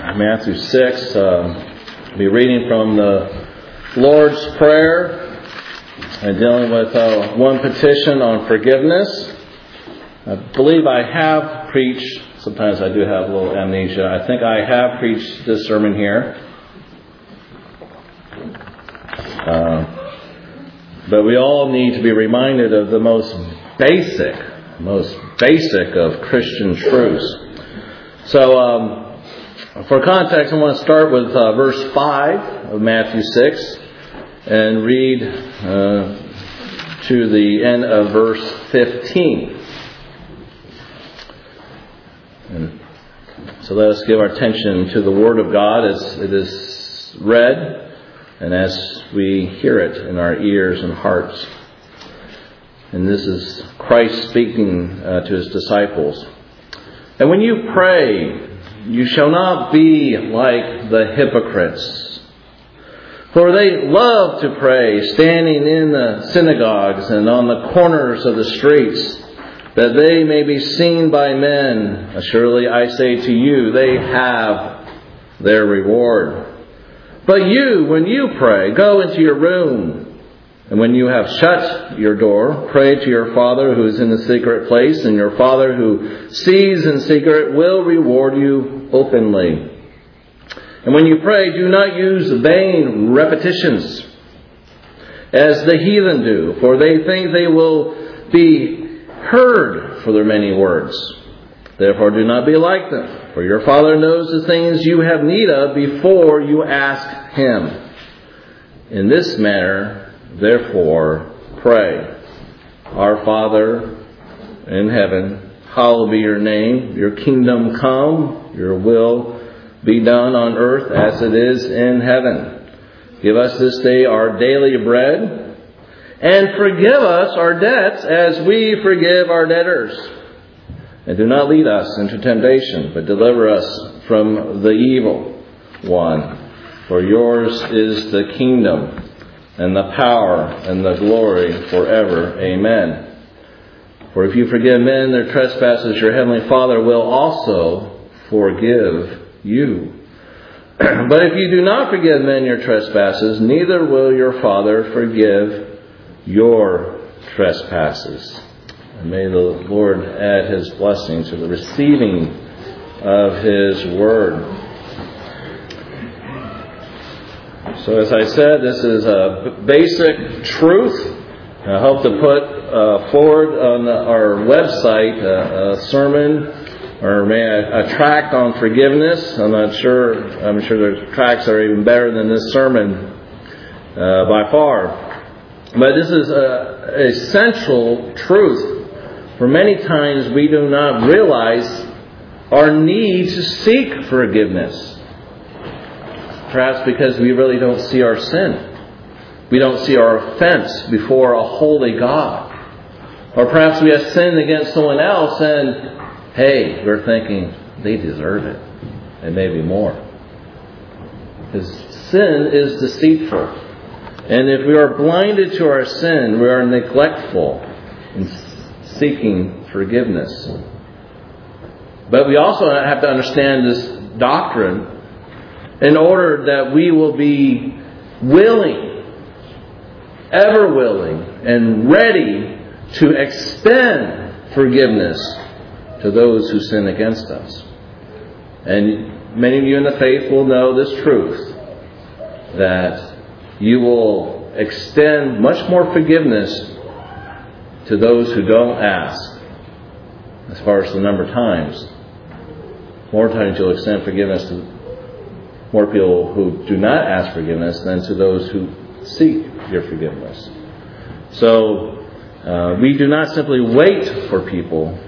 Matthew 6. I'll be reading from the Lord's Prayer and dealing with one petition on forgiveness. I believe I have preached, sometimes I do have a little amnesia, I think I have preached this sermon here. But we all need to be reminded of the most basic of Christian truths. So, for context, I want to start with verse 5 of Matthew 6 and read to the end of verse 15. And so let us give our attention to the Word of God as it is read and as we hear it in our ears and hearts. And this is Christ speaking to His disciples. And when you pray, you shall not be like the hypocrites, for they love to pray, standing in the synagogues and on the corners of the streets, that they may be seen by men. Surely I say to you, they have their reward. But you, when you pray, go into your room, and when you have shut your door, pray to your Father who is in the secret place, and your Father who sees in secret will reward you openly. And when you pray, do not use vain repetitions, as the heathen do, for they think they will be heard for their many words. Therefore do not be like them, for your Father knows the things you have need of before you ask Him. In this manner, therefore, pray. Our Father in heaven, hallowed be your name. Your kingdom come. Your will be done on earth as it is in heaven. Give us this day our daily bread. And forgive us our debts as we forgive our debtors. And do not lead us into temptation, but deliver us from the evil one. For yours is the kingdom, and the power, and the glory forever. Amen. For if you forgive men their trespasses, your heavenly Father will also forgive you. But if you do not forgive men your trespasses, neither will your Father forgive your trespasses. And may the Lord add His blessing to the receiving of His Word. So as I said, this is a basic truth. I hope to put forward on our website a sermon or a tract on forgiveness. I'm sure there's tracts that are even better than this sermon by far. But this is a central truth. For many times we do not realize our need to seek forgiveness. Perhaps because we really don't see our sin. We don't see our offense before a holy God. Or perhaps we have sinned against someone else and, hey, we're thinking, they deserve it. And maybe more. Because sin is deceitful. And if we are blinded to our sin, we are neglectful in seeking forgiveness. But we also have to understand this doctrine in order that we will be willing, ever willing, and ready to extend forgiveness to those who sin against us. And many of you in the faith will know this truth, that you will extend much more forgiveness to those who don't ask, as far as the number of times. More times you'll extend forgiveness to more people who do not ask forgiveness than to those who seek your forgiveness. So we do not simply wait for people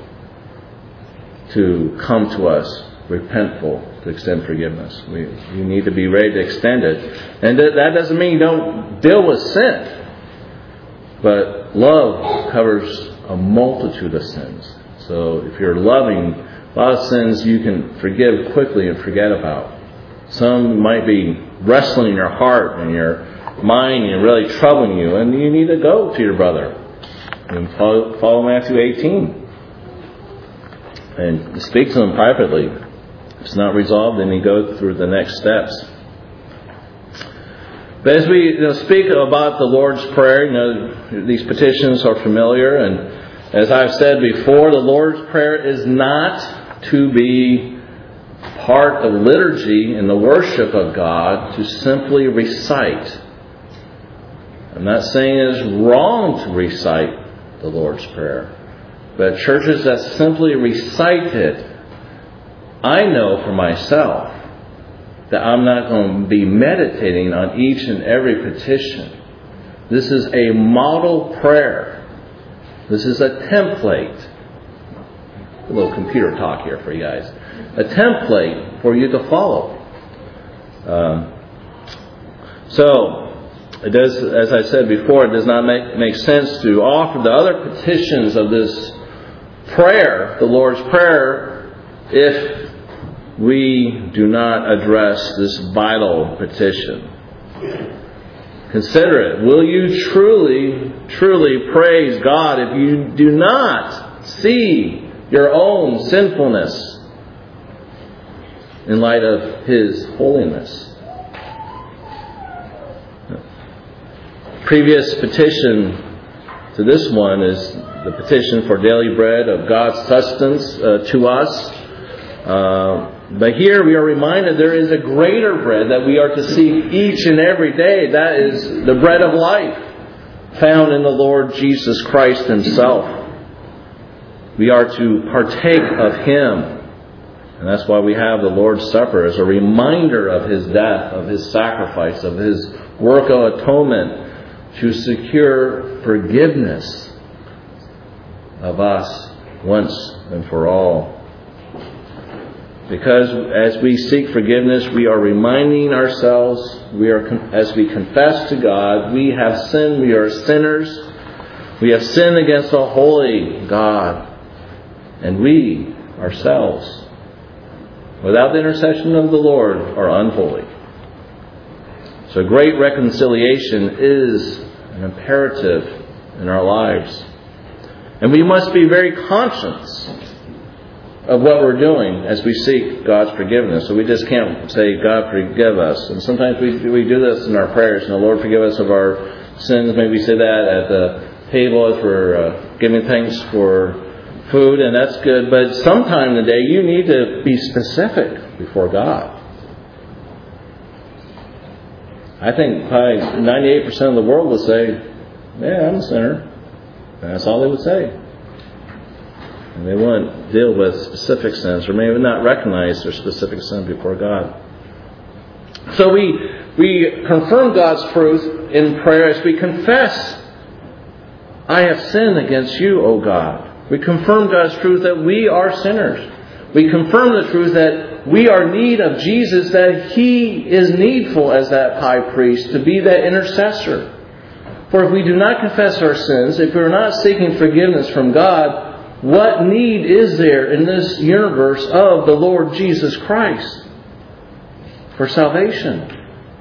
to come to us repentful to extend forgiveness. We need to be ready to extend it. And that doesn't mean you don't deal with sin. But love covers a multitude of sins. So if you're loving, a lot of sins you can forgive quickly and forget about. Some might be wrestling in your heart and your mind and really troubling you, and you need to go to your brother and follow Matthew 18 and speak to them privately. If it's not resolved, then you go through the next steps. But as we speak about the Lord's Prayer, these petitions are familiar, and as I've said before, the Lord's Prayer is not to be part of liturgy in the worship of God to simply recite. I'm not saying it's wrong to recite the Lord's Prayer, but churches that simply recite it, I know for myself that I'm not going to be meditating on each and every petition. This is a model prayer. This is a template. A little computer talk here for you guys. A template for you to follow. So, it does, as I said before, it does not make sense to offer the other petitions of this prayer, the Lord's Prayer, if we do not address this vital petition. Consider it. Will you truly praise God if you do not see your own sinfulness in light of His holiness? Previous petition to this one is the petition for daily bread of God's sustenance to us. But here we are reminded there is a greater bread that we are to seek each and every day. That is the bread of life found in the Lord Jesus Christ Himself. We are to partake of Him. And that's why we have the Lord's Supper as a reminder of His death, of His sacrifice, of His work of atonement to secure forgiveness of us once and for all. Because as we seek forgiveness, we are reminding ourselves, as we confess to God, we have sinned, we are sinners, we have sinned against a holy God, and we ourselves, without the intercession of the Lord, are unholy. So great reconciliation is an imperative in our lives. And we must be very conscious of what we're doing as we seek God's forgiveness. So we just can't say, God, forgive us. And sometimes we do this in our prayers. Lord, forgive us of our sins. Maybe we say that at the table as we're giving thanks for food, and that's good. But sometime in the day, you need to be specific before God. I think probably 98% of the world will say, yeah, I'm a sinner. And that's all they would say. And they won't deal with specific sins, or maybe not recognize their specific sin before God. So we confirm God's truth in prayer as we confess, I have sinned against you, O God. We confirm God's truth that we are sinners. We confirm the truth that we are in need of Jesus, that He is needful as that high priest to be that intercessor. For if we do not confess our sins, if we are not seeking forgiveness from God, what need is there in this universe of the Lord Jesus Christ for salvation?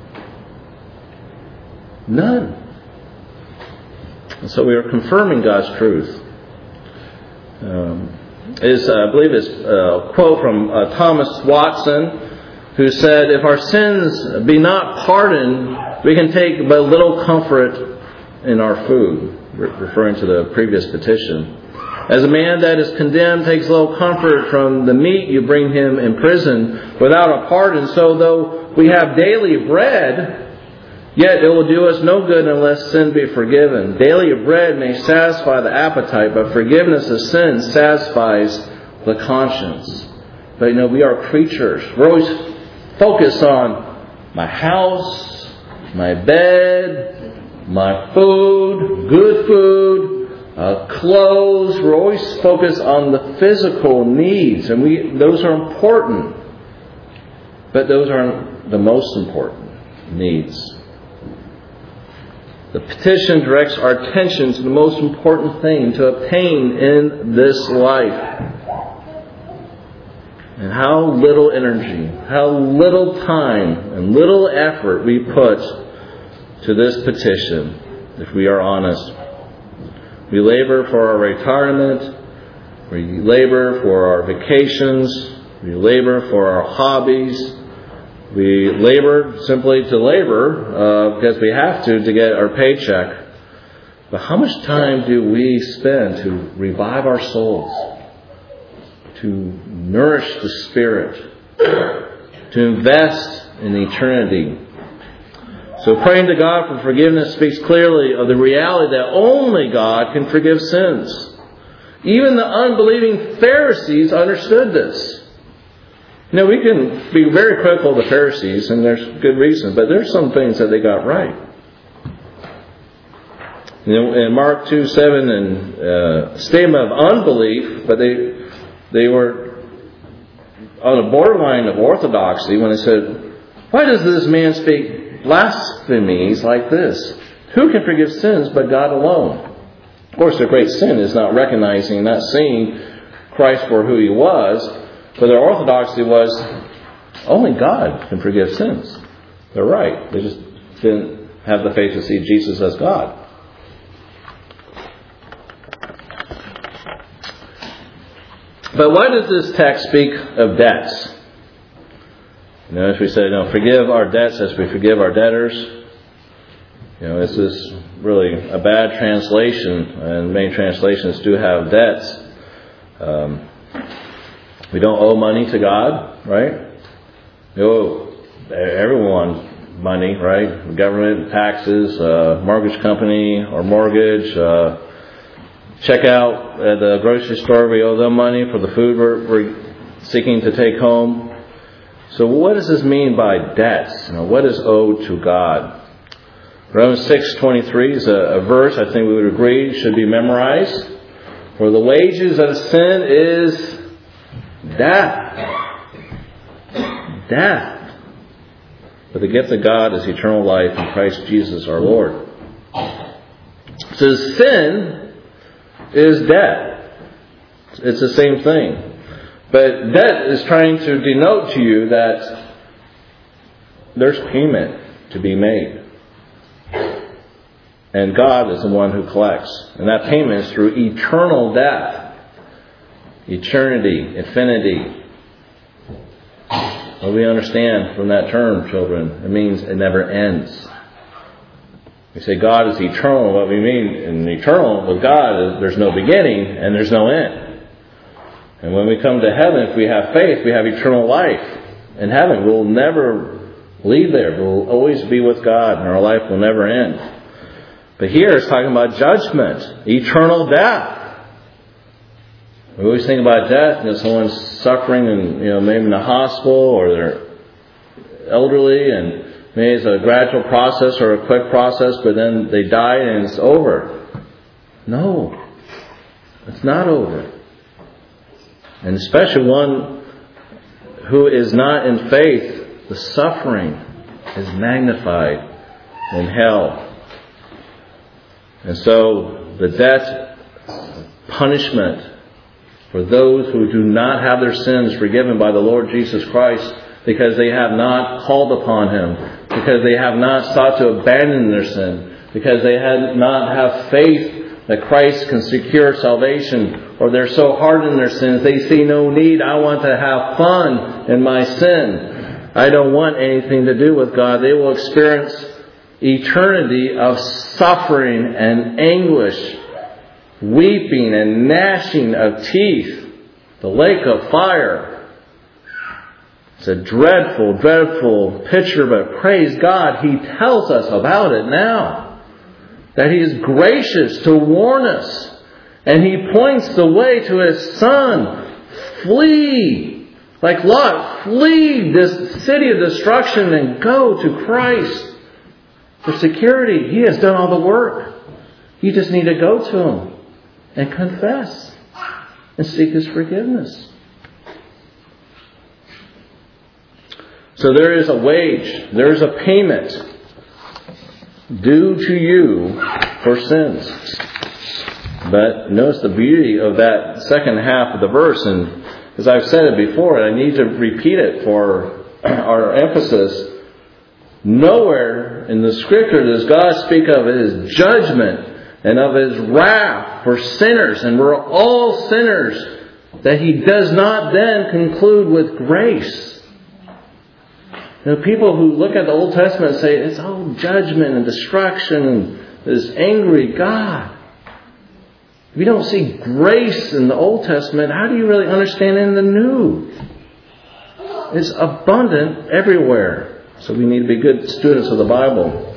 None. And so we are confirming God's truth. I believe it's a quote from Thomas Watson, who said, if our sins be not pardoned, we can take but little comfort in our food, referring to the previous petition. As a man that is condemned takes little comfort from the meat you bring him in prison without a pardon, so though we have daily bread, yet it will do us no good unless sin be forgiven. Daily bread may satisfy the appetite, but forgiveness of sin satisfies the conscience. But we are creatures. We're always focused on my house, my bed, my food, good food, clothes. We're always focused on the physical needs, and those are important. But those aren't the most important needs. The petition directs our attention to the most important thing to obtain in this life. And how little energy, how little time, and little effort we put to this petition, if we are honest. We labor for our retirement. We labor for our vacations. We labor for our hobbies. We labor simply to labor because we have to get our paycheck. But how much time do we spend to revive our souls, to nourish the Spirit, to invest in eternity? So praying to God for forgiveness speaks clearly of the reality that only God can forgive sins. Even the unbelieving Pharisees understood this. Now, we can be very critical of the Pharisees, and there's good reason, but there's some things that they got right. In Mark 2:7, and statement of unbelief, but they were on a borderline of orthodoxy when they said, "Why does this man speak blasphemies like this? Who can forgive sins but God alone?" Of course, the great sin is not recognizing, not seeing Christ for who He was. But their orthodoxy was, only God can forgive sins. They're right. They just didn't have the faith to see Jesus as God. But why does this text speak of debts? As we say, forgive our debts as we forgive our debtors. This is really a bad translation, and many translations do have debts. We don't owe money to God, right? We owe everyone money, right? Government, taxes, mortgage company or mortgage, check out at the grocery store, we owe them money for the food we're seeking to take home. So what does this mean by debts? What is owed to God? Romans 6:23 is a verse I think we would agree should be memorized. For the wages of sin is death. Death. But the gift of God is eternal life in Christ Jesus our Lord. So sin is debt. It's the same thing. But debt is trying to denote to you that there's payment to be made. And God is the one who collects. And that payment is through eternal death. Eternity, infinity. What we understand from that term, children, it means it never ends. We say God is eternal. What we mean in eternal with God is there's no beginning and there's no end. And when we come to heaven, if we have faith, we have eternal life. In heaven, we'll never leave there. We'll always be with God and our life will never end. But here it's talking about judgment, eternal death. We always think about death, someone's suffering and maybe in the hospital or they're elderly and maybe it's a gradual process or a quick process, but then they die and it's over. No, it's not over. And especially one who is not in faith, the suffering is magnified in hell. And so the death, punishment for those who do not have their sins forgiven by the Lord Jesus Christ because they have not called upon Him, because they have not sought to abandon their sin, because they have not have faith that Christ can secure salvation, or they're so hard in their sins they see no need. I want to have fun in my sin. I don't want anything to do with God. They will experience eternity of suffering and anguish, weeping and gnashing of teeth, the lake of fire. It's a dreadful, dreadful picture, but praise God, He tells us about it now. That He is gracious to warn us. And He points the way to His Son. Flee, like Lot, flee this city of destruction and go to Christ for security. He has done all the work. You just need to go to Him and confess and seek His forgiveness. So there is a wage, there is a payment due to you for sins. But notice the beauty of that second half of the verse, and as I've said it before, I need to repeat it for our emphasis. Nowhere in the Scripture does God speak of His judgment and of His wrath for sinners, and we're all sinners that he does not then conclude with grace. People who look at the Old Testament say it's all judgment and destruction and this angry God. If you don't see grace in the Old Testament, how do you really understand it in the New? It's abundant everywhere. So we need to be good students of the Bible.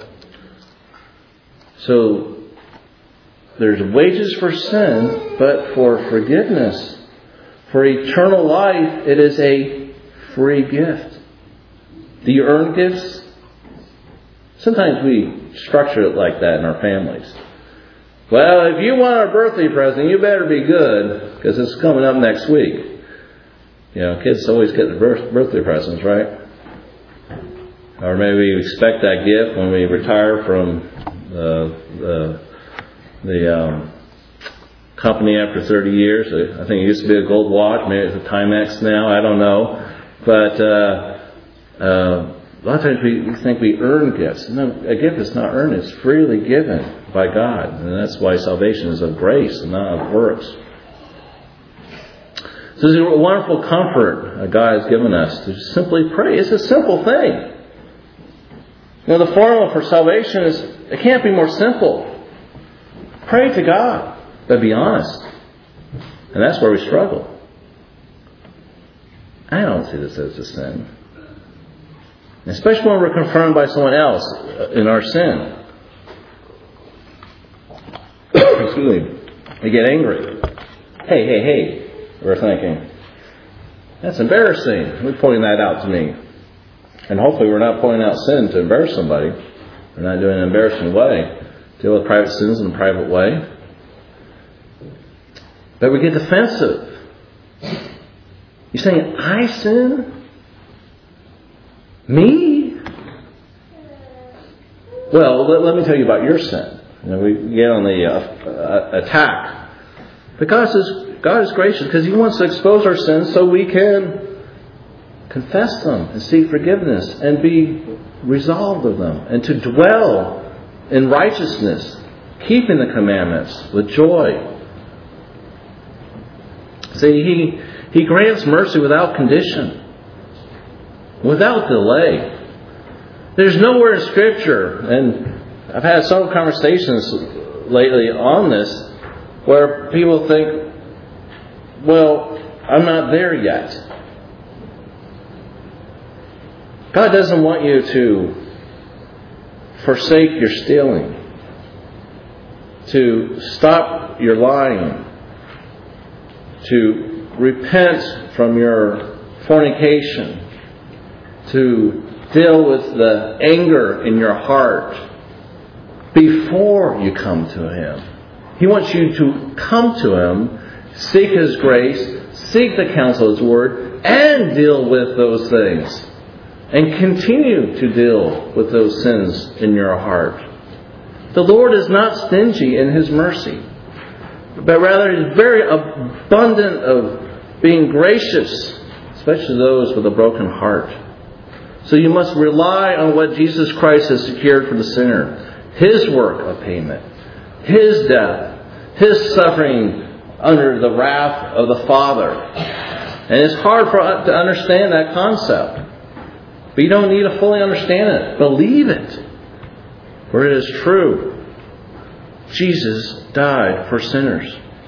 So there's wages for sin, but for forgiveness, for eternal life, it is a free gift. Do you earn gifts? Sometimes we structure it like that in our families. Well, if you want a birthday present, you better be good, because it's coming up next week. Kids always get the birthday presents, right? Or maybe we expect that gift when we retire from the company after 30 years. I think it used to be a gold watch. Maybe it's a Timex now. I don't know. But a lot of times we think we earn gifts. No, a gift is not earned. It's freely given by God. And that's why salvation is of grace and not of works. So this is a wonderful comfort God has given us to simply pray. It's a simple thing. The formula for salvation is, it can't be more simple. Pray to God, but be honest. And that's where we struggle. I don't see this as a sin. Especially when we're confirmed by someone else in our sin. Excuse me. We get angry. Hey. We're thinking, that's embarrassing. We're pointing that out to me. And hopefully we're not pointing out sin to embarrass somebody. We're not doing it in an embarrassing way. Deal with private sins in a private way. But we get defensive. You're saying, I sin? Me? Well, let me tell you about your sin. We get on the attack. But God is gracious because He wants to expose our sins so we can confess them and seek forgiveness and be resolved of them and to dwell in righteousness, keeping the commandments with joy. See, He grants mercy without condition, without delay. There's nowhere in Scripture, and I've had several conversations lately on this, where people think, well, I'm not there yet. God doesn't want you to forsake your stealing, to stop your lying, to repent from your fornication, to deal with the anger in your heart before you come to Him. He wants you to come to Him, seek His grace, seek the counsel of His Word, and deal with those things. And continue to deal with those sins in your heart. The Lord is not stingy in His mercy, but rather He is very abundant of being gracious, especially to those with a broken heart. So you must rely on what Jesus Christ has secured for the sinner. His work of payment. His death. His suffering under the wrath of the Father. And it's hard for us to understand that concept. But you don't need to fully understand it. Believe it. For it is true. Jesus died for sinners.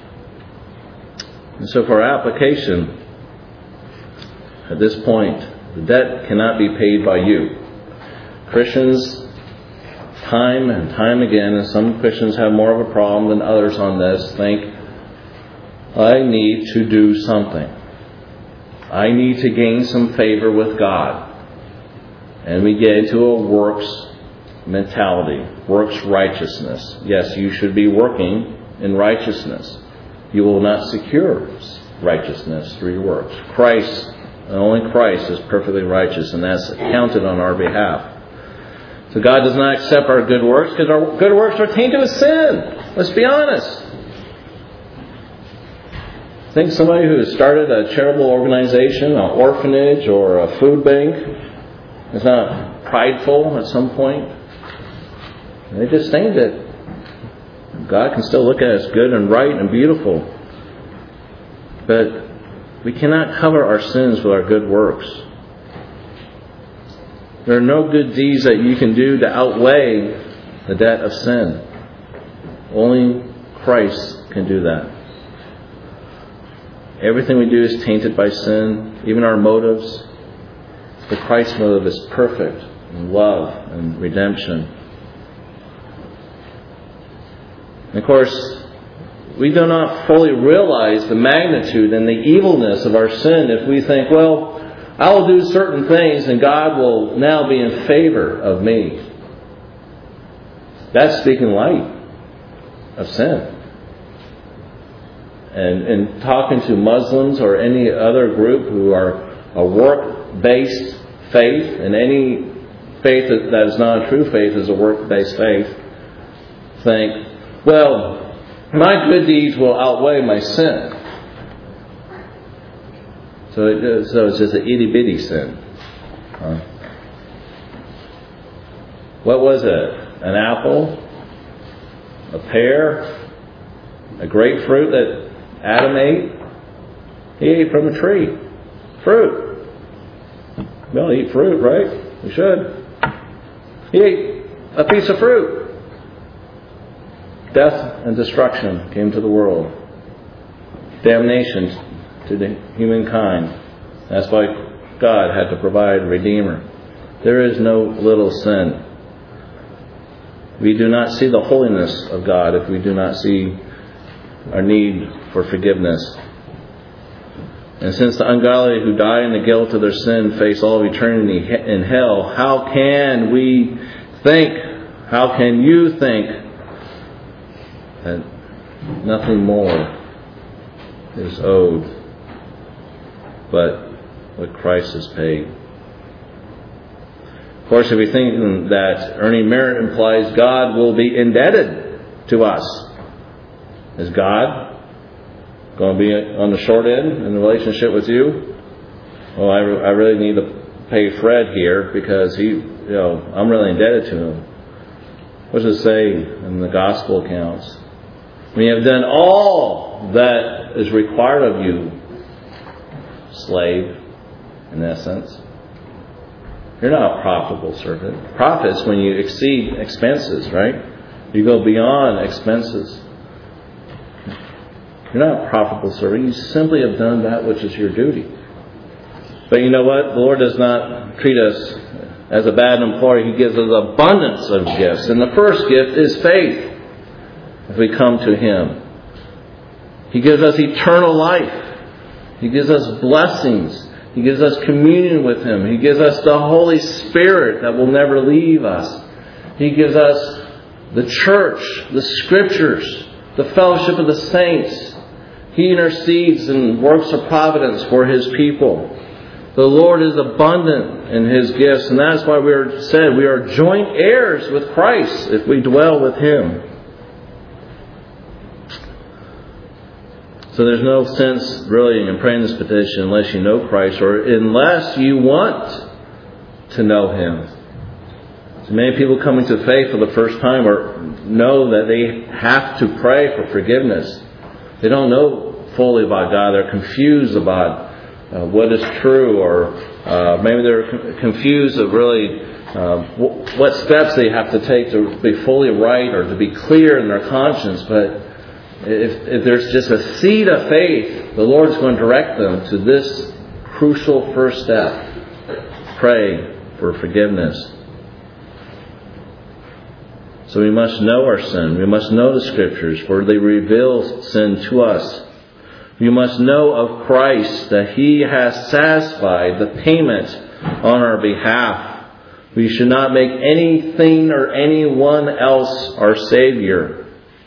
And so for our application, at this point, the debt cannot be paid by you. Christians, time and time again, and some Christians have more of a problem than others on this, think, I need to do something. I need to gain some favor with God. And we get into a works mentality, works righteousness. Yes, you should be working in righteousness. You will not secure righteousness through your works. Christ, and only Christ, is perfectly righteous, and that's counted on our behalf. So God does not accept our good works because our good works are tainted with sin. Let's be honest. Think somebody who has started a charitable organization, an orphanage, or a food bank is not prideful at some point. They just think that God can still look at it as good and right and beautiful. But We cannot cover our sins with our good works. There are no good deeds that you can do to outweigh the debt of sin. Only Christ can do that. Everything we do is tainted by sin, even our motives. But Christ's motive is perfect in love and redemption. And of course, we do not fully realize the magnitude and the evilness of our sin if we think, well, I will do certain things and God will now be in favor of me. That's speaking light of sin. And talking to Muslims or any other group who are a work-based faith, and any faith that is not a true faith is a work-based faith, think, well, my good deeds will outweigh my sin. So it's just an itty-bitty sin. What was it? An apple? A pear? A grapefruit that Adam ate? He ate from a tree. Fruit. Well, eat fruit, right? We should. He ate a piece of fruit. Death and destruction came to the world. Damnation to the humankind. That's why God had to provide a Redeemer. There is no little sin. We do not see the holiness of God if we do not see our need for forgiveness. And since the ungodly who die in the guilt of their sin face all eternity in hell, how can we think, how can you think that nothing more is owed but what Christ has paid? Of course, if we think that earning merit implies God will be indebted to us, is God going to be on the short end in the relationship with you? Well, I really need to pay Fred here because I'm really indebted to him. What does it say in the gospel accounts? When you have done all that is required of you, slave, in essence, you're not a profitable servant. Profits when you exceed expenses, right? You go beyond expenses. You're not a profitable servant. You simply have done that which is your duty. But you know what? The Lord does not treat us as a bad employee. He gives us abundance of gifts. And the first gift is faith. If we come to Him, He gives us eternal life. He gives us blessings. He gives us communion with Him. He gives us the Holy Spirit that will never leave us. He gives us the church, the Scriptures, the fellowship of the saints. He intercedes and works of providence for His people. The Lord is abundant in His gifts, and that's why we are joint heirs with Christ if we dwell with Him. So there's no sense really in praying this petition unless you know Christ or unless you want to know Him. So many people coming to faith for the first time or know that they have to pray for forgiveness. They don't know fully about God. They're confused about what is true, or maybe they're confused of really what steps they have to take to be fully right or to be clear in their conscience. But if there's just a seed of faith, the Lord's going to direct them to this crucial first step. Pray for forgiveness. So we must know our sin. We must know the Scriptures, for they reveal sin to us. We must know of Christ, that He has satisfied the payment on our behalf. We should not make anything or anyone else our Savior.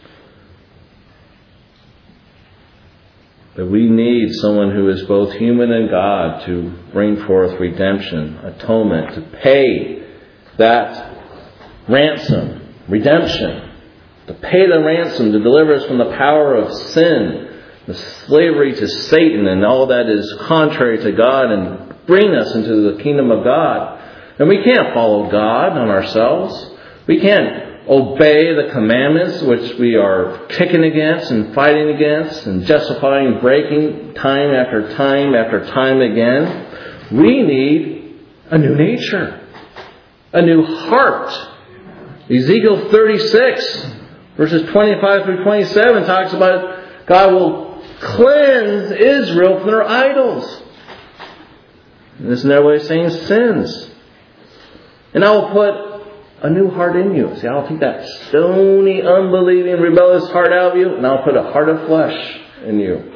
But we need someone who is both human and God to bring forth redemption, atonement, to pay that ransom, redemption, to pay the ransom, to deliver us from the power of sin, the slavery to Satan and all that is contrary to God, and bring us into the kingdom of God. And we can't follow God on ourselves. We can't obey the commandments which we are kicking against and fighting against and justifying breaking time after time after time again. We need a new nature, a new heart. Ezekiel 36, verses 25 through 27 talks about God will cleanse Israel from their idols. And this is another way of saying sins. And I will put a new heart in you. See, I'll take that stony, unbelieving, rebellious heart out of you, and I'll put a heart of flesh in you.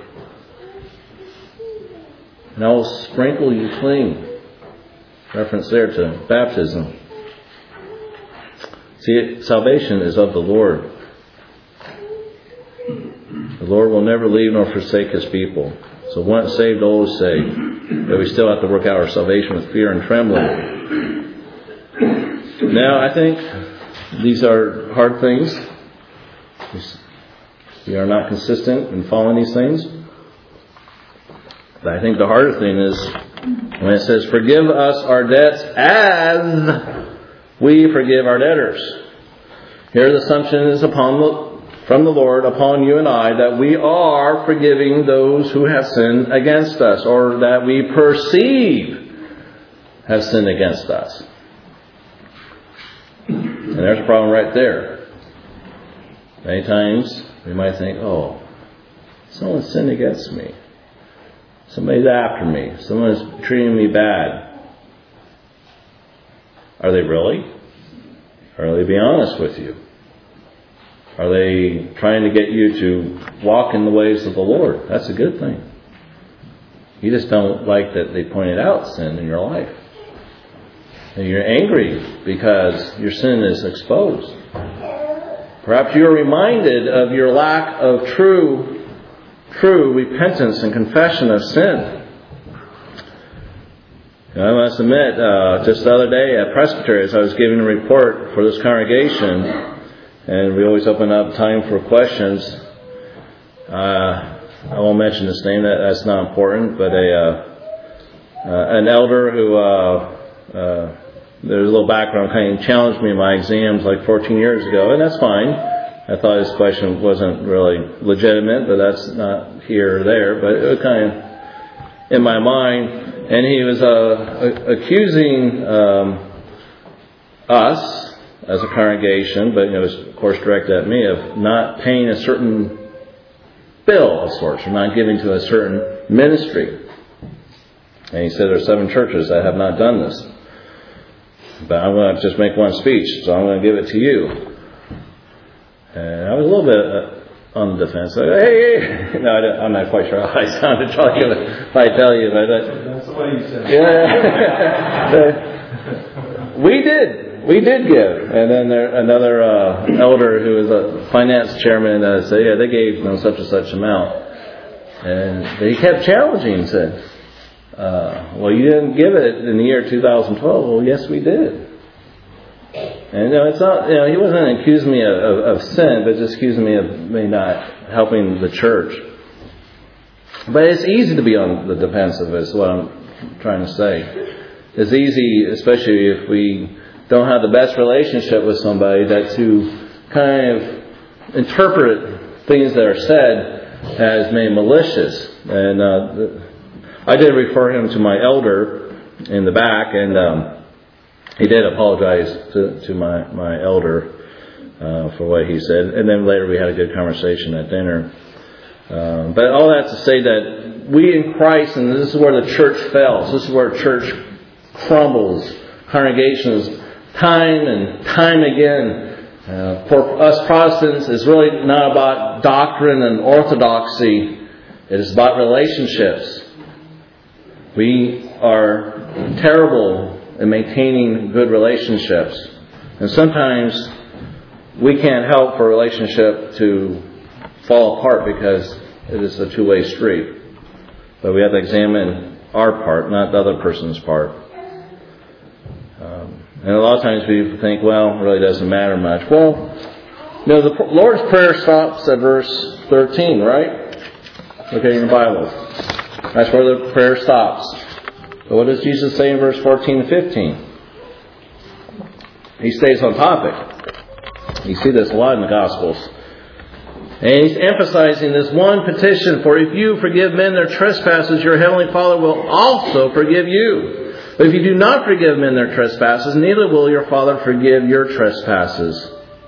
And I will sprinkle you clean. Reference there to baptism. See, salvation is of the Lord. The Lord will never leave nor forsake His people. So once saved, always saved. But we still have to work out our salvation with fear and trembling. Now, I think these are hard things. We are not consistent in following these things. But I think the harder thing is when it says, forgive us our debts as we forgive our debtors. Here the assumption is from the Lord upon you and I that we are forgiving those who have sinned against us, or that we perceive have sinned against us. And there's a problem right there. Many times we might think, oh, someone sinned against me. Somebody's after me. Someone's treating me bad. Are they really? Or are they being honest with you? Are they trying to get you to walk in the ways of the Lord? That's a good thing. You just don't like that they pointed out sin in your life. And you're angry because your sin is exposed. Perhaps you're reminded of your lack of true repentance and confession of sin. I must admit, just the other day at Presbytery, as I was giving a report for this congregation, and we always open up time for questions. I won't mention his name; that's not important. But an elder who there's a little background, kind of challenged me in my exams like 14 years ago, and that's fine. I thought his question wasn't really legitimate, but that's not here or there. But it was kind of in my mind, and he was accusing us as a congregation, but it was of course directed at me, of not paying a certain bill of sorts, or not giving to a certain ministry. And he said there are 7 churches that have not done this. But I'm going to just make one speech, so I'm going to give it to you. And I was a little bit on the defense. Like, hey. No, I'm not quite sure how I sounded. If I tell you, but that's the way you said it. We did give. And then another elder who was a finance chairman said, yeah, they gave such and such amount. And he kept challenging and said, well, you didn't give it in the year 2012. Well, yes, we did. And it's not. He wasn't accusing me of sin, but just accusing me of me not helping the church. But it's easy to be on the defensive, is what I'm trying to say. It's easy, especially if we don't have the best relationship with somebody, that to kind of interpret things that are said as maybe malicious. And I did refer him to my elder in the back, and he did apologize to my elder for what he said. And then later we had a good conversation at dinner. But all that to say that we in Christ, and this is where the church fails, this is where church crumbles, congregations, time and time again. For us Protestants, it's really not about doctrine and orthodoxy. It is about relationships. We are terrible in maintaining good relationships. And sometimes we can't help for a relationship to fall apart because it is a two-way street. But we have to examine our part, not the other person's part. And a lot of times we think, well, it really doesn't matter much. Well, the Lord's Prayer stops at verse 13, right? Look at your Bible. That's where the prayer stops. But what does Jesus say in verse 14 and 15? He stays on topic. You see this a lot in the Gospels. And he's emphasizing this one petition, for if you forgive men their trespasses, your heavenly Father will also forgive you. But if you do not forgive men their trespasses, neither will your Father forgive your trespasses.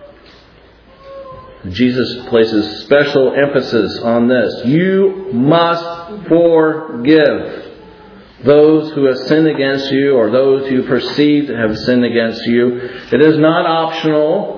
Jesus places special emphasis on this. You must forgive those who have sinned against you, or those you perceive to have sinned against you. It is not optional.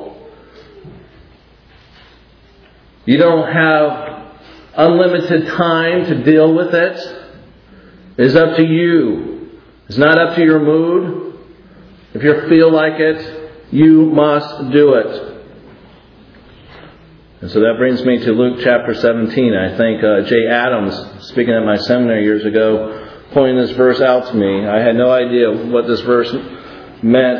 You don't have unlimited time to deal with it. It is up to you. It's not up to your mood. If you feel like it, you must do it. And so that brings me to Luke chapter 17. I think Jay Adams, speaking at my seminary years ago, pointed this verse out to me. I had no idea what this verse meant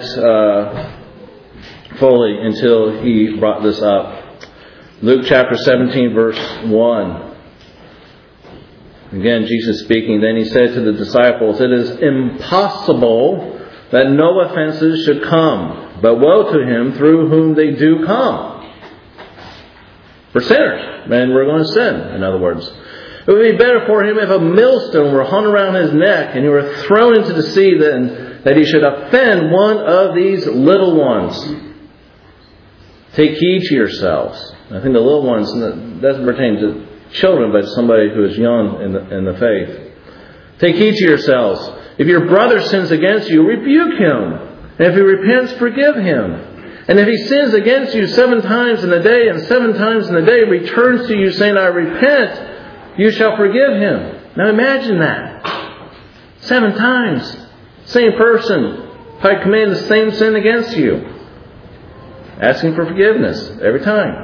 fully until he brought this up. Luke chapter 17, verse 1. Again, Jesus speaking. Then he said to the disciples, it is impossible that no offenses should come, but woe to him through whom they do come. For sinners, and we're going to sin, in other words. It would be better for him if a millstone were hung around his neck and he were thrown into the sea than that he should offend one of these little ones. Take heed to yourselves. I think the little ones doesn't pertain to children, but somebody who is young in the faith. Take heed to yourselves. If your brother sins against you, rebuke him. And if he repents, forgive him. And if he sins against you 7 times in a day, and 7 times in a day returns to you saying, I repent, you shall forgive him. Now imagine that. 7 times. Same person. Probably committing the same sin against you. Asking for forgiveness every time.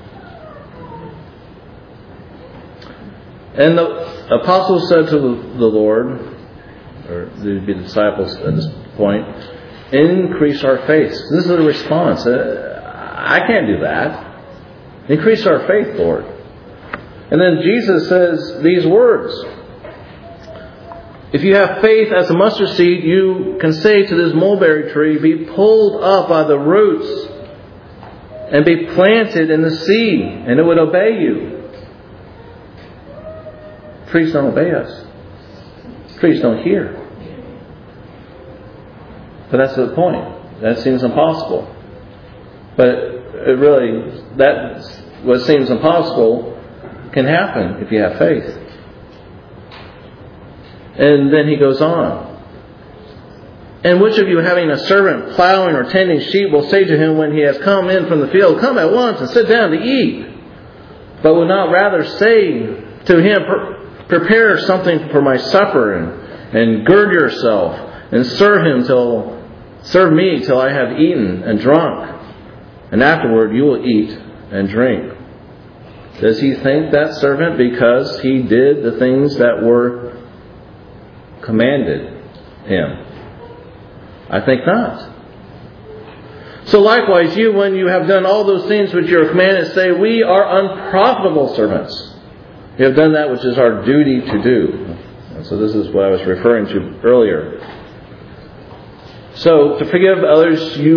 And the apostles said to the Lord, or they'd be the disciples at this point, increase our faith. This is the response. I can't do that. Increase our faith, Lord. And then Jesus says these words. If you have faith as a mustard seed, you can say to this mulberry tree, be pulled up by the roots and be planted in the sea, and it would obey you. Trees don't obey us. Trees don't hear. But that's the point. That seems impossible. But it really, that's what seems impossible can happen if you have faith. And then he goes on. And which of you, having a servant plowing or tending sheep, will say to him when he has come in from the field, come at once and sit down to eat? But will not rather say to him, prepare something for my supper, and gird yourself, and serve me till I have eaten and drunk, and afterward you will eat and drink. Does he thank that servant because he did the things that were commanded him? I think not. So likewise, you, when you have done all those things which you are commanded, say, we are unprofitable servants. We have done that which is our duty to do. And so this is what I was referring to earlier. So to forgive others, you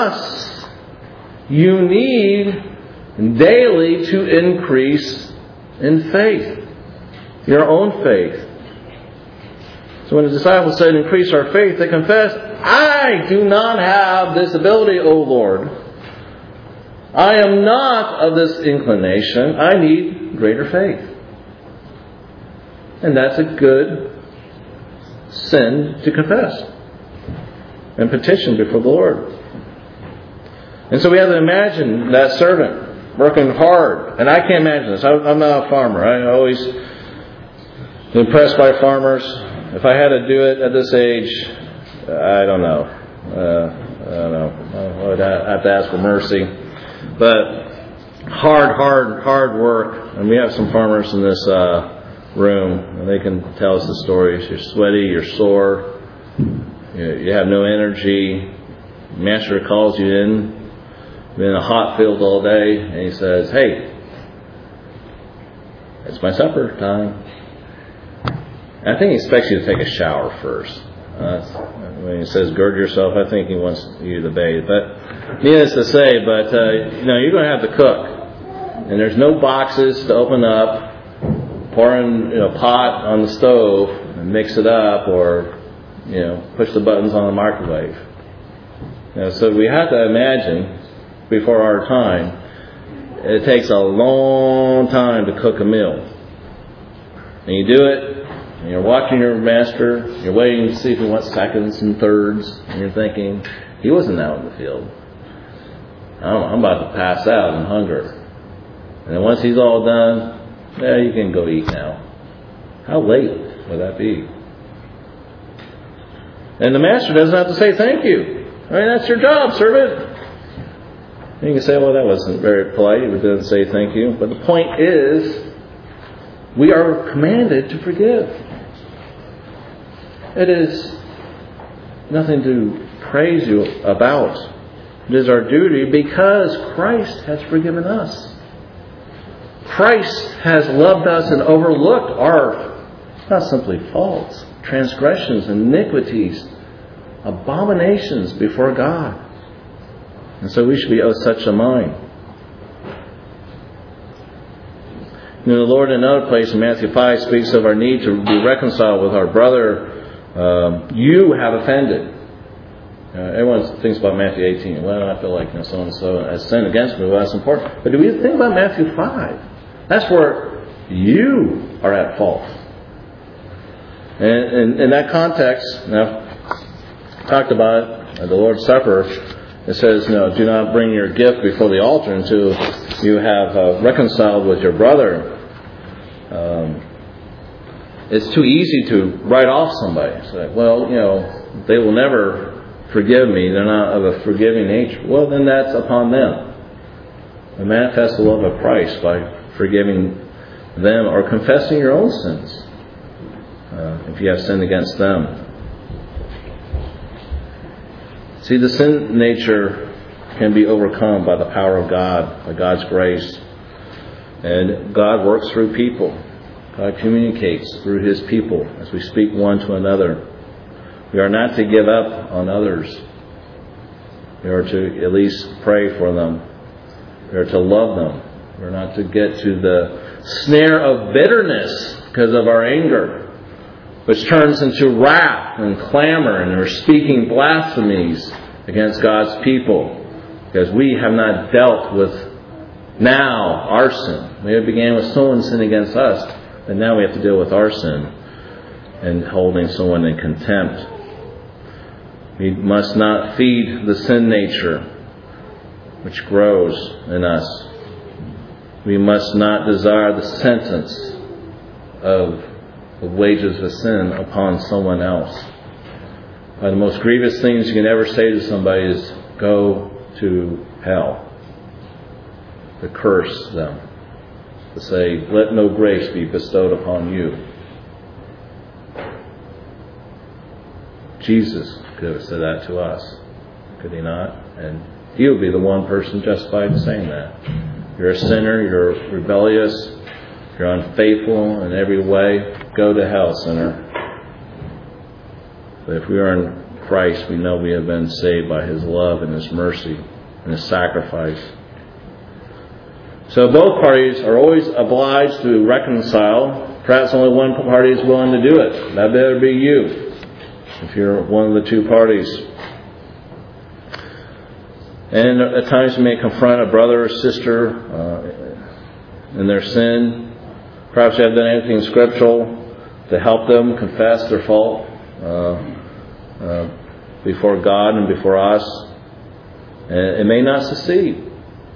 need daily to increase in faith. Your own faith. So when the disciples said, increase our faith, they confessed, I do not have this ability, O Lord. I am not of this inclination. I need greater faith. And that's a good sin to confess and petition before the Lord. And so we have to imagine that servant working hard. And I can't imagine this. I'm not a farmer. I always am impressed by farmers. If I had to do it at this age, I don't know. I would have to ask for mercy. But hard work. And we have some farmers in this room, and they can tell us the stories. You're sweaty, you're sore, you have no energy. Master calls you in, been in a hot field all day, and he says, hey, it's my supper time. I think he expects you to take a shower first. When he says gird yourself, I think he wants you to bathe. But needless to say, you're going to have to cook. And there's no boxes to open up, pour in a pot on the stove and mix it up, or push the buttons on the microwave. So we have to imagine, before our time, it takes a long time to cook a meal. And you do it, and you're watching your master, you're waiting to see if he wants seconds and thirds, and you're thinking, he wasn't out in the field. I'm about to pass out in hunger. And then once he's all done, you can go eat now. How late would that be? And the master doesn't have to say thank you. That's your job, servant. And you can say, well, that wasn't very polite. He didn't say thank you. But the point is, we are commanded to forgive. It is nothing to praise you about. It is our duty because Christ has forgiven us. Christ has loved us and overlooked our, not simply faults, transgressions, iniquities, abominations before God. And so we should be of such a mind. The Lord in another place in Matthew 5 speaks of our need to be reconciled with our brother. You have offended. Everyone thinks about Matthew 18. Well, I feel like so-and-so has sinned against me. Well, that's important. But do we think about Matthew 5? That's where you are at fault. And in that context, now, talked about it at the Lord's Supper. It says, do not bring your gift before the altar until you have reconciled with your brother. It's too easy to write off somebody. It's like, they will never forgive me. They're not of a forgiving nature. Well, then that's upon them. The manifest the love of Christ by forgiving them or confessing your own sins if you have sinned against them. See, the sin nature can be overcome by the power of God, by God's grace. And God works through people. God communicates through His people as we speak one to another. We are not to give up on others. We are to at least pray for them. We are to love them. We are not to get to the snare of bitterness because of our anger, which turns into wrath and clamor, and we're speaking blasphemies against God's people because we have not dealt with now our sin. We have began with someone sin against us, but now we have to deal with our sin and holding someone in contempt. We must not feed the sin nature which grows in us. We must not desire the sentence of the wages of sin upon someone else. One of the most grievous things you can ever say to somebody is, go to hell. To curse them. To say, let no grace be bestowed upon you. Jesus could have said that to us. Could He not? And He would be the one person justified in saying that. You're a sinner, you're rebellious, you're unfaithful in every way. Go to hell, sinner. But if we are in Christ, we know we have been saved by His love and His mercy and His sacrifice. So both parties are always obliged to reconcile. Perhaps only one party is willing to do it. That better be you, if you're one of the two parties. And at times you may confront a brother or sister in their sin. Perhaps you have done anything scriptural to help them confess their fault before God and before us. And it may not succeed.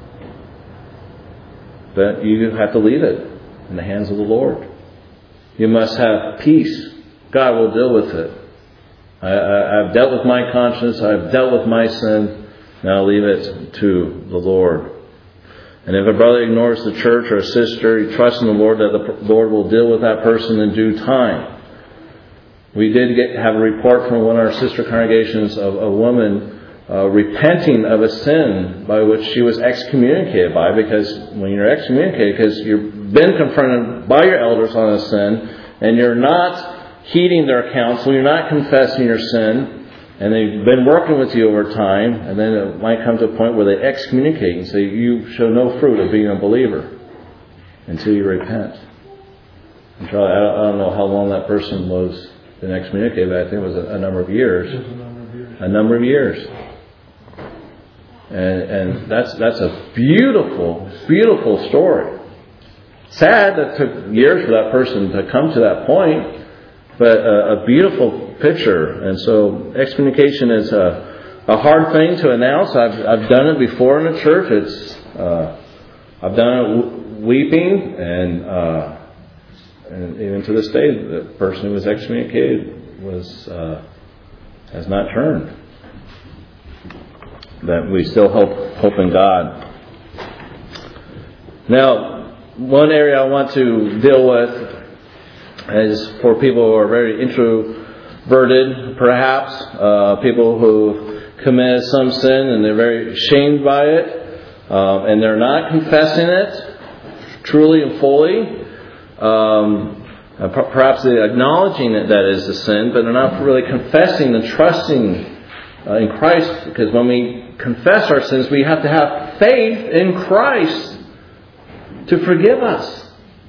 But you have to leave it in the hands of the Lord. You must have peace. God will deal with it. I've dealt with my conscience. I've dealt with my sin. Now leave it to the Lord. And if a brother ignores the church or a sister, he trusts in the Lord that the Lord will deal with that person in due time. We did have a report from one of our sister congregations of a woman repenting of a sin by which she was excommunicated by, because when you're excommunicated, because you've been confronted by your elders on a sin, and you're not heeding their counsel, you're not confessing your sin, and they've been working with you over time, and then it might come to a point where they excommunicate and say, you show no fruit of being a believer until you repent. And Charlie, I don't know how long that person was been excommunicated, but I think it was a number of years. A number of years. And that's a beautiful, beautiful story. Sad that it took years for that person to come to that point, but a beautiful picture. And so excommunication is a hard thing to announce. I've done it before in the church. I've done it weeping, and even to this day, the person who was excommunicated has not turned. That we still hope in God. Now, one area I want to deal with is for people who are very introverted, perhaps, people who commit some sin and they're very ashamed by it, and they're not confessing it truly and fully. Perhaps they're acknowledging that is a sin, but they're not really confessing and trusting in Christ, because when we confess our sins, we have to have faith in Christ to forgive us.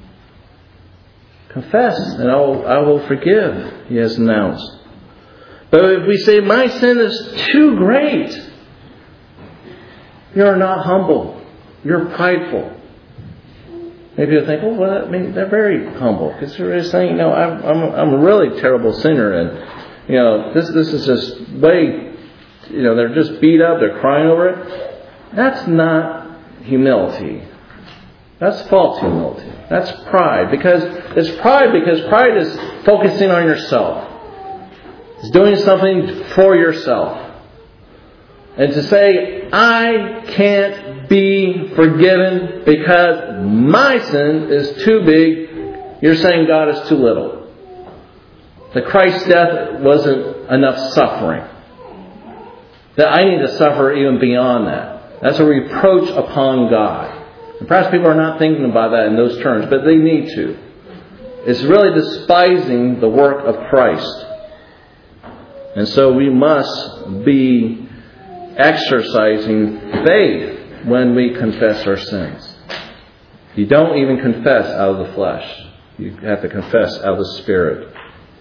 Confess, and I will forgive, He has announced. But if we say, my sin is too great, you're not humble. You're prideful. Maybe you'll think, well, they're very humble, because they're saying, no, I'm a really terrible sinner, and this is just way. They're just beat up, they're crying over it. That's not humility. That's false humility. That's pride. Because pride is focusing on yourself. It's doing something for yourself. And to say, I can't be forgiven because my sin is too big, you're saying God is too little. That Christ's death wasn't enough suffering. That I need to suffer even beyond that. That's a reproach upon God. And perhaps people are not thinking about that in those terms, but they need to. It's really despising the work of Christ. And so we must be exercising faith when we confess our sins. You don't even confess out of the flesh. You have to confess out of the Spirit.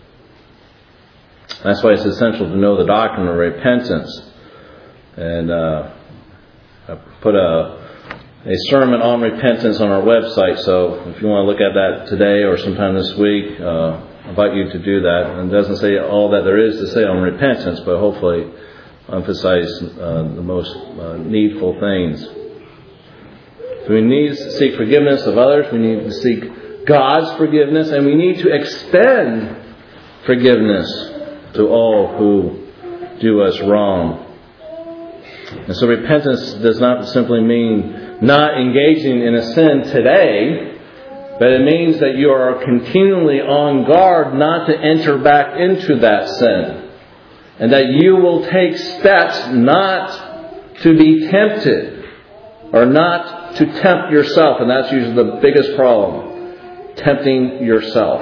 That's why it's essential to know the doctrine of repentance. And I put a sermon on repentance on our website, so if you want to look at that today or sometime this week, I invite you to do that. And it doesn't say all that there is to say on repentance, but hopefully emphasize the most needful things. So we need to seek forgiveness of others, we need to seek God's forgiveness, and we need to extend forgiveness to all who do us wrong. And so repentance does not simply mean not engaging in a sin today, but it means that you are continually on guard not to enter back into that sin. And that you will take steps not to be tempted or not to tempt yourself. And that's usually the biggest problem. Tempting yourself.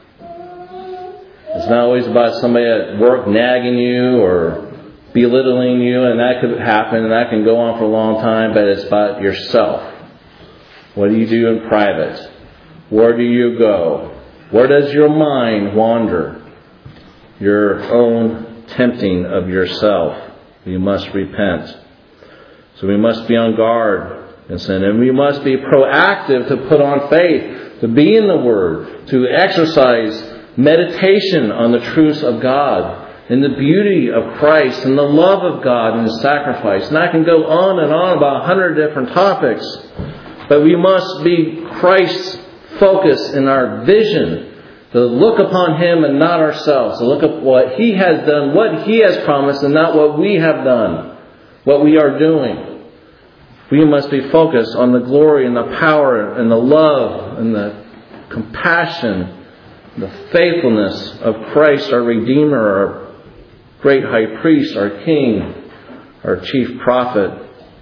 It's not always about somebody at work nagging you or belittling you, and that could happen, and that can go on for a long time, but it's about yourself. What do you do in private? Where do you go? Where does your mind wander? Your own tempting of yourself. You must repent. So we must be on guard in sin, and we must be proactive to put on faith, to be in the Word, to exercise meditation on the truths of God, and the beauty of Christ, and the love of God and His sacrifice. And I can go on and on about 100 different topics. But we must be Christ-focused in our vision, to look upon Him and not ourselves, to look at what He has done, what He has promised, and not what we have done, what we are doing. We must be focused on the glory and the power and the love and the compassion, the faithfulness of Christ, our Redeemer, our great High Priest, our King, our Chief Prophet.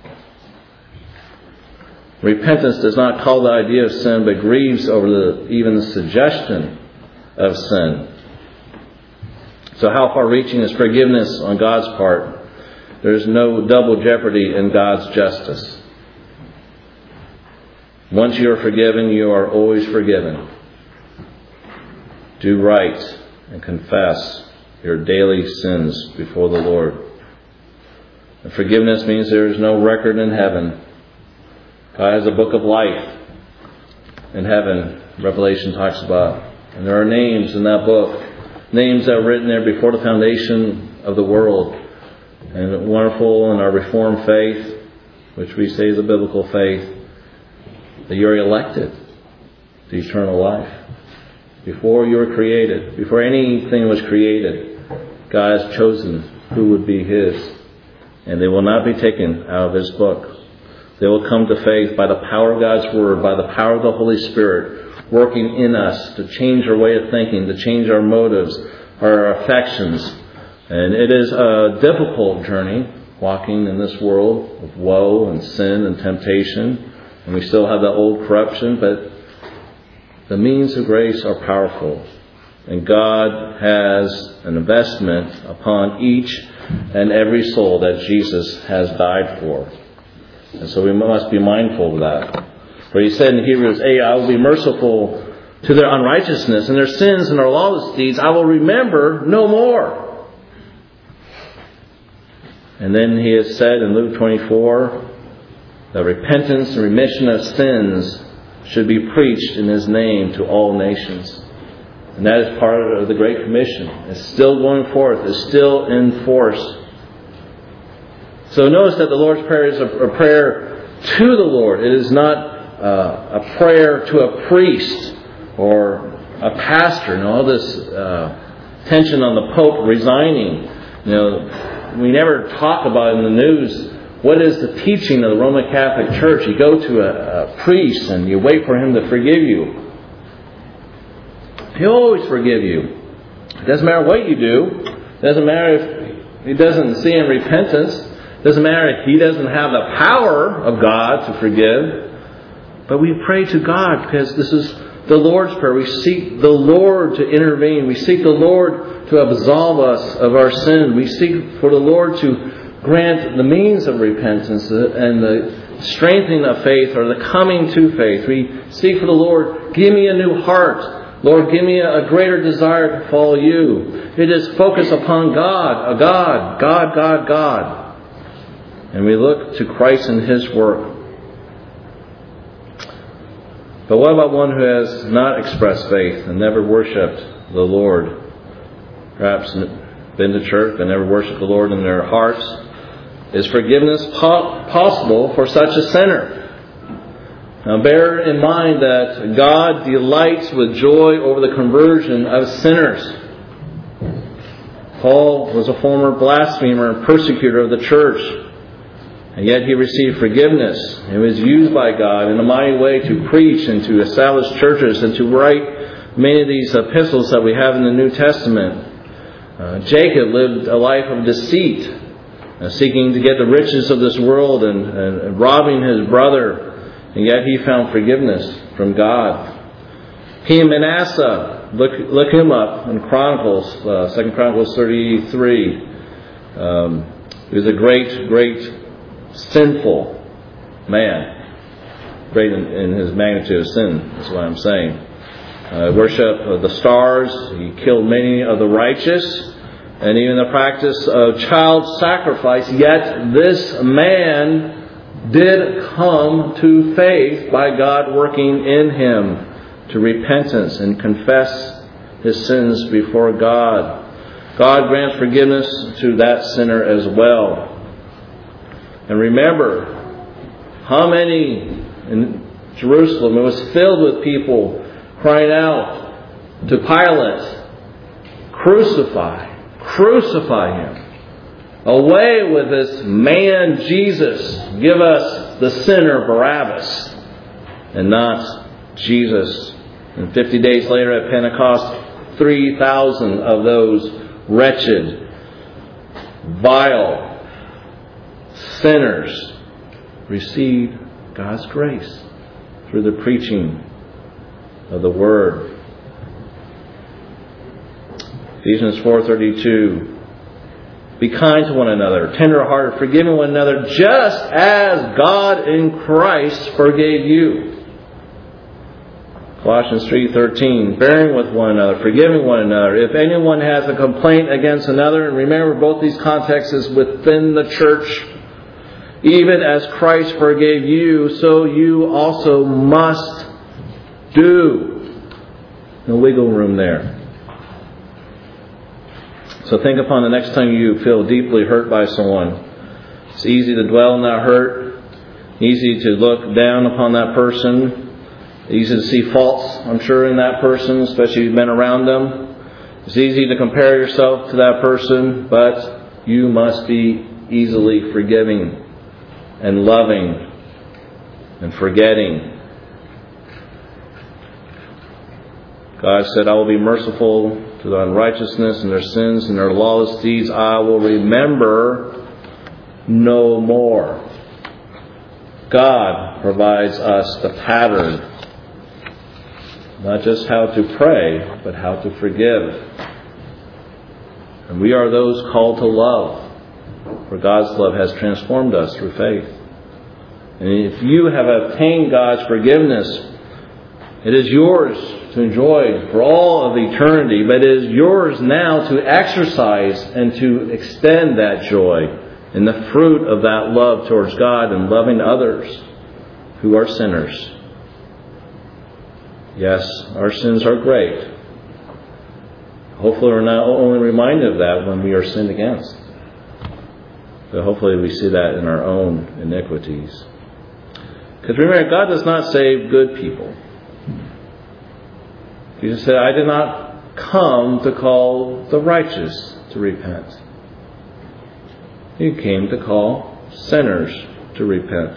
Repentance does not call the idea of sin, but grieves over even the suggestion of sin. So how far-reaching is forgiveness on God's part? There's no double jeopardy in God's justice. Once you are forgiven, you are always forgiven. Do right and confess your daily sins before the Lord. And forgiveness means there is no record in heaven. God has a book of life in heaven, Revelation talks about. And there are names in that book, names that were written there before the foundation of the world. And wonderful in our Reformed faith, which we say is a biblical faith, that you're elected to eternal life. Before you were created, before anything was created, God has chosen who would be His. And they will not be taken out of His book. They will come to faith by the power of God's Word, by the power of the Holy Spirit, working in us to change our way of thinking, to change our motives, our affections. And it is a difficult journey, walking in this world of woe and sin and temptation. And we still have that old corruption, but the means of grace are powerful. And God has an investment upon each and every soul that Jesus has died for. And so we must be mindful of that. For He said in Hebrews 8, I will be merciful to their unrighteousness, and their sins and their lawless deeds I will remember no more. And then He has said in Luke 24 that repentance and remission of sins should be preached in His name to all nations. And that is part of the Great Commission. It's still going forth. It's still in force. So notice that the Lord's Prayer is a prayer to the Lord. It is not a prayer to a priest or a pastor. All this tension on the Pope resigning. We never talk about in the news what is the teaching of the Roman Catholic Church. You go to a priest and you wait for him to forgive you. He'll always forgive you. It doesn't matter what you do. It doesn't matter if He doesn't see in repentance. It doesn't matter if He doesn't have the power of God to forgive. But we pray to God because this is the Lord's Prayer. We seek the Lord to intervene. We seek the Lord to absolve us of our sin. We seek for the Lord to grant the means of repentance and the strengthening of faith or the coming to faith. We seek for the Lord, give me a new heart. Lord, give me a greater desire to follow You. It is focused upon God, God. And we look to Christ and His work. But what about one who has not expressed faith and never worshipped the Lord? Perhaps been to church but never worshipped the Lord in their hearts. Is forgiveness possible for such a sinner? Now bear in mind that God delights with joy over the conversion of sinners. Paul was a former blasphemer and persecutor of the church. And yet he received forgiveness and was used by God in a mighty way to preach and to establish churches and to write many of these epistles that we have in the New Testament. Jacob lived a life of deceit, seeking to get the riches of this world and robbing his brother. And yet he found forgiveness from God. King Manasseh, look him up in Chronicles, 2 Chronicles 33. He was a great sinful man. Great in his magnitude of sin, is what I'm saying. Worship the stars. He killed many of the righteous. And even the practice of child sacrifice. Yet this man did come to faith by God working in him to repentance and confess his sins before God. God grants forgiveness to that sinner as well. And remember how many in Jerusalem, it was filled with people crying out to Pilate, crucify him. Away with this man Jesus. Give us the sinner Barabbas and not Jesus. And 50 days later at Pentecost, 3,000 of those wretched, vile sinners received God's grace through the preaching of the Word. Ephesians 4:32. Be kind to one another, tender-hearted, forgiving one another, just as God in Christ forgave you. Colossians 3:13. Bearing with one another, forgiving one another. If anyone has a complaint against another, and remember both these contexts is within the church, even as Christ forgave you, so you also must do. No wiggle room there. So think upon the next time you feel deeply hurt by someone. It's easy to dwell on that hurt. Easy to look down upon that person. Easy to see faults, I'm sure, in that person, especially if you've been around them. It's easy to compare yourself to that person, but you must be easily forgiving and loving and forgetting. God said, I will be merciful to their unrighteousness and their sins and their lawless deeds. I will remember no more. God provides us the pattern, not just how to pray, but how to forgive. And we are those called to love, for God's love has transformed us through faith. And if you have obtained God's forgiveness, it is yours to enjoy for all of eternity, but it is yours now to exercise and to extend that joy in the fruit of that love towards God and loving others who are sinners. Yes, our sins are great. Hopefully we're not only reminded of that when we are sinned against, but hopefully we see that in our own iniquities. Because remember, God does not save good people. Jesus said, I did not come to call the righteous to repent. He came to call sinners to repent.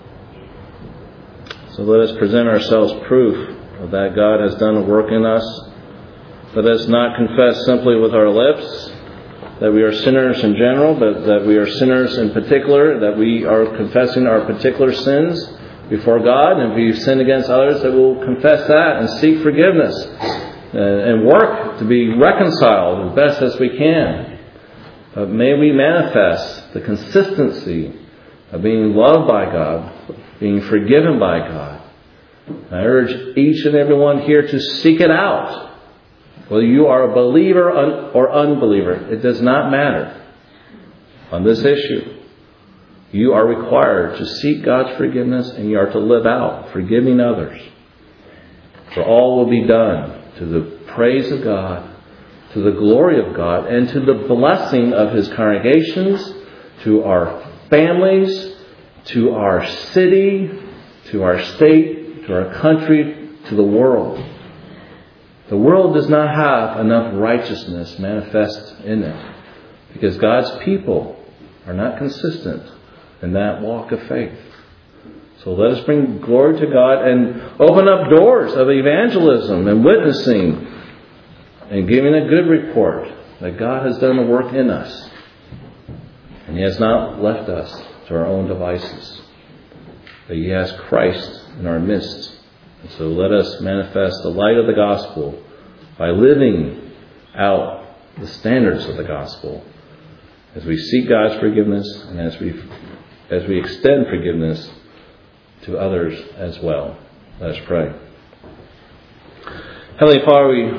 So let us present ourselves proof of that God has done a work in us. Let us not confess simply with our lips that we are sinners in general, but that we are sinners in particular, that we are confessing our particular sins before God, and if we've sinned against others, that we'll confess that and seek forgiveness and work to be reconciled as best as we can. But may we manifest the consistency of being loved by God, being forgiven by God. I urge each and every one here to seek it out. Whether you are a believer or unbeliever, it does not matter on this issue. You are required to seek God's forgiveness, and you are to live out forgiving others. For all will be done to the praise of God, to the glory of God, and to the blessing of His congregations, to our families, to our city, to our state, to our country, to the world. The world does not have enough righteousness manifest in it, because God's people are not consistent in that walk of faith. So let us bring glory to God and open up doors of evangelism and witnessing and giving a good report that God has done the work in us. And He has not left us to our own devices, but He has Christ in our midst. And so let us manifest the light of the gospel by living out the standards of the gospel as we seek God's forgiveness and as we extend forgiveness to others as well. Let us pray. Heavenly Father, we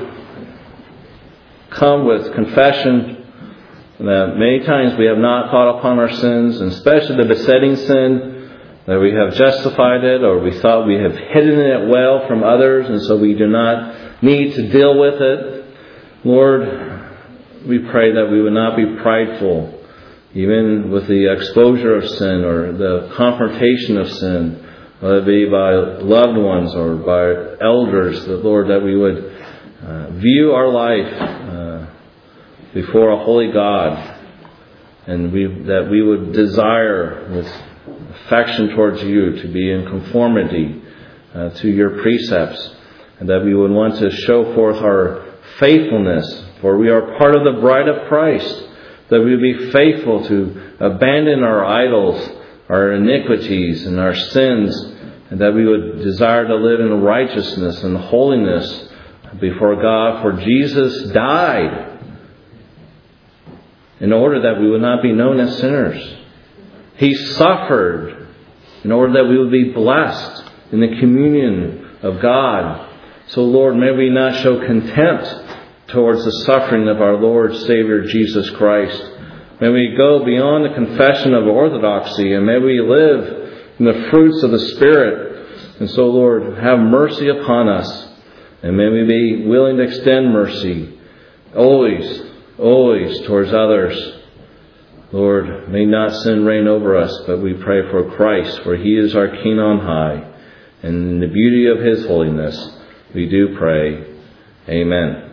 come with confession that many times we have not thought upon our sins, and especially the besetting sin, that we have justified it, or we thought we have hidden it well from others, and so we do not need to deal with it. Lord, we pray that we would not be prideful, even with the exposure of sin or the confrontation of sin, whether it be by loved ones or by elders, that Lord, that we would view our life before a holy God, and that we would desire with affection towards you to be in conformity to your precepts, and that we would want to show forth our faithfulness, for we are part of the bride of Christ, that we would be faithful to abandon our idols, our iniquities and our sins, and that we would desire to live in righteousness and holiness before God. For Jesus died in order that we would not be known as sinners. He suffered in order that we would be blessed in the communion of God. So, Lord, may we not show contempt towards the suffering of our Lord Savior Jesus Christ. May we go beyond the confession of orthodoxy, and may we live in the fruits of the Spirit. And so, Lord, have mercy upon us, and may we be willing to extend mercy always towards others. Lord, may not sin reign over us, but we pray for Christ, for He is our King on high. And in the beauty of His holiness, we do pray. Amen.